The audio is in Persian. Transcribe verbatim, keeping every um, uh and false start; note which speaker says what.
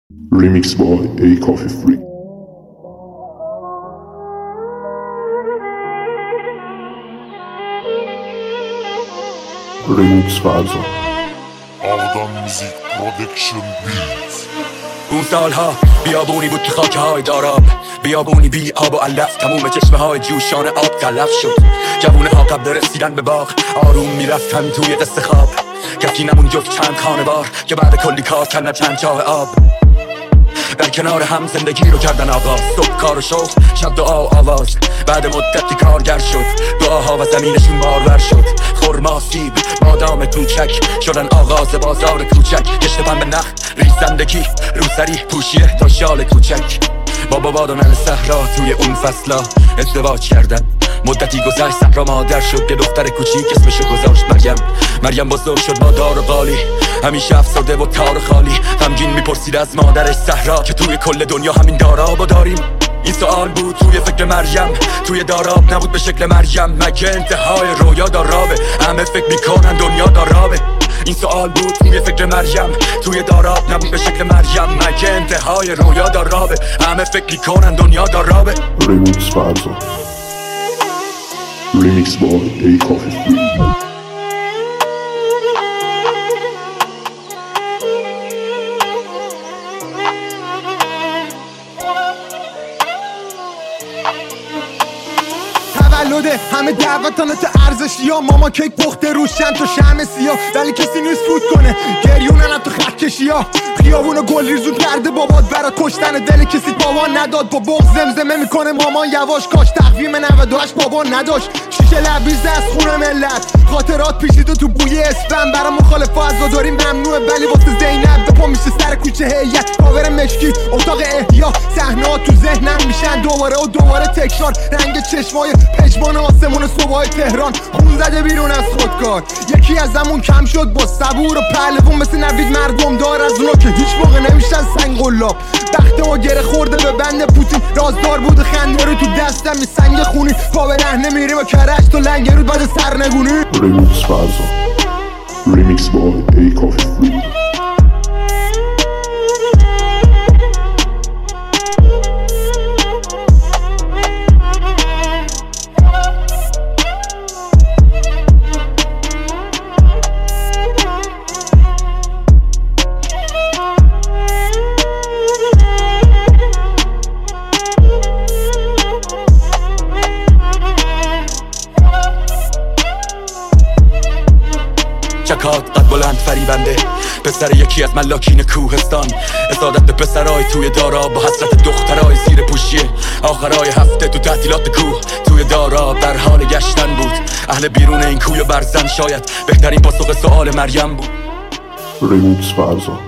Speaker 1: Remix by A Coffee Free. Remix فرزان
Speaker 2: آدم موزیک پرودکشن بیت.
Speaker 3: اون سالها بیابونی بود تو خاکه های داراب، بیابونی بی آب و علف، تموم چشمه های جوشان آب تلف شد. جوونه ها قبل رسیدن به باغ آروم میرفتن توی قصه خواب. کسی نمون جفت چند خانوار که بعد کلی کار کردن چند چاه آب. در کنار هم زندگی رو کردن آغاز، صبح کار و شغل، شب دعا و آواز. بعد مدتی کارگر شد، دعاها و زمینشون بارور شد. خرما، سیب، بادام کوچک شدن آغاز بازار کوچک. کشت پنبه نخت، ریزندگی، روسری، پوشیه تا شال کوچک. بابا باد و نل صحرا توی اون فصلا ازدواج کردن. مدتی گذشت صحرا مادر شد، یه دختر کوچیک اسمشو گذاشت مریم. مریم بزرگ شد با دار و قالی، همیشه افسرده و تار خالی. غمگین میپرسید از مادرش صحرا که توی کل دنیا همین دارابو داریم. این سوال بود توی فکر مریم، توی داراب نبود به شکل مریم. مگه انتهای رویا دارابه؟ همه فکر میکنن دنیا دارابه. این سوال بود توی فکر مریم، توی داراب نبود به شکل مریم. مگه انتهای رویا دارابه؟ همه فکر میکنن دنیا دارابه.
Speaker 1: Remix فرزان Remix by A Coffee Free.
Speaker 4: تولده همه دعوتانه تا ارزشی ها، ماما کیک پخته روش چند تا شمع سیاه. ولی کسی نیست فوت کنه گریونن تو خط کشی ها. خیابون گل ریزون کرده بابات برا کشتن دل کسی پاوان نداد. با بغض زمزمه میکنه مامان یواش، کاش تقویم نود و هشت بابا نداشت. شیشه لبریز از خون ملت، خاطرات پیچیده تو بوی اسفن. برا مخالفا عزاداری ممنوعه ولی واسه زینب دپا میشه سر کوچه هیئت. کاور مشکی اتاق احیا، صحنه‌ها تو ذهنم میشن دوباره و دوباره تکرار. رنگ چشمای پشمان آسمون صبح تهران، خون زده بیرون از خودکار. یکی از همون کم شد با صبور و پهلوون، مثل نوید مردم دار از اونا که هیچ موقع نمیشن سنگ قلاب. بخت ما گره خورده به بند پوتین، رازدار بود خنده رو تو دستم یه سنگ خونی. پا به رهنه میری با کرش تو لنگ رود بعد سرنگونی.
Speaker 1: Remix فرزان Remix by A Coffee Free.
Speaker 3: چکات قد بلند فریبنده، پسر یکی از ملاکین کوهستان. اسادت به پسرای توی داراب با حسرت دخترای زیر پوشیه. آخرای هفته تو تعطیلات کوه توی داراب در حال گشتن بود. اهل بیرون این کوی برزن شاید بهترین پاسخ سوال مریم بود.
Speaker 1: Remix فرزان